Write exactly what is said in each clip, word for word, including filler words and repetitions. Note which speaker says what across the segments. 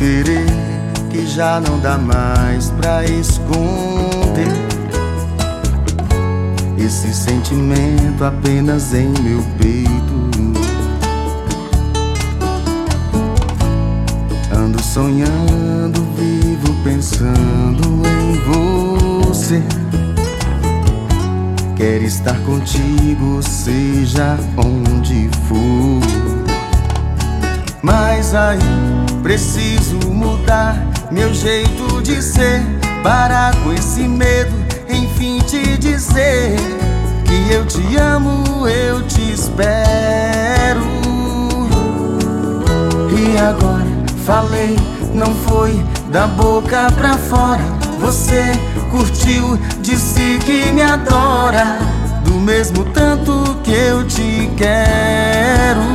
Speaker 1: querer que já não dá mais pra esconder esse sentimento apenas em meu peito. Ando sonhando, vivo pensando em você. Quero estar contigo, seja onde for. Mas aí preciso mudar meu jeito de ser, parar com esse medo, enfim te dizer que eu te amo, eu te espero. E agora falei, não foi da boca pra fora. Você curtiu, disse que me adora, do mesmo tanto que eu te quero.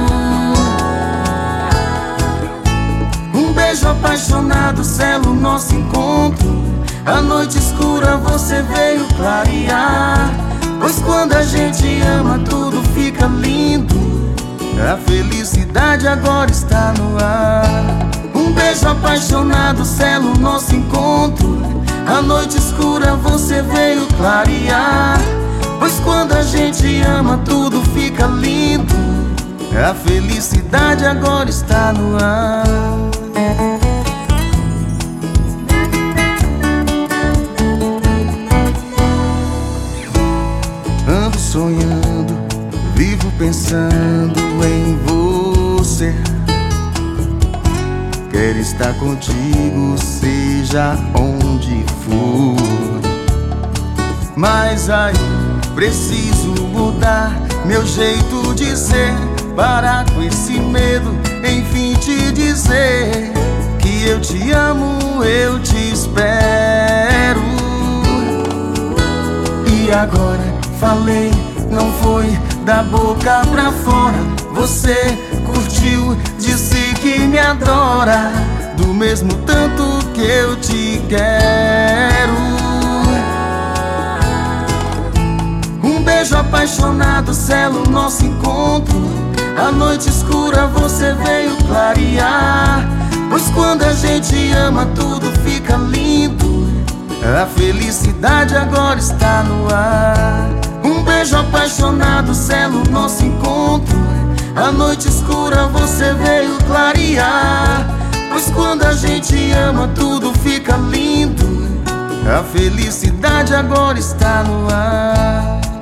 Speaker 1: Um beijo apaixonado sela o nosso encontro. A noite escura você veio clarear, pois quando a gente ama tudo fica lindo. A felicidade agora está no ar. Um beijo apaixonado sela o nosso encontro. A noite escura você veio clarear, pois quando a gente ama tudo fica lindo. A felicidade agora está no ar. Ando sonhando, vivo pensando em você. Quero estar contigo, seja onde for. Mas aí preciso mudar meu jeito de ser, parar com esse medo, enfim te dizer que eu te amo, eu te espero. E agora falei, não foi da boca pra fora. Você curtiu, disse que me adora, do mesmo tanto que eu te quero. Um beijo apaixonado sela o nosso encontro. A noite escura você veio clarear, pois quando a gente ama tudo fica lindo. A felicidade agora está no ar. Um beijo apaixonado sela o nosso encontro. A noite escura você veio clarear, pois quando a gente ama tudo fica lindo. A felicidade agora está no ar.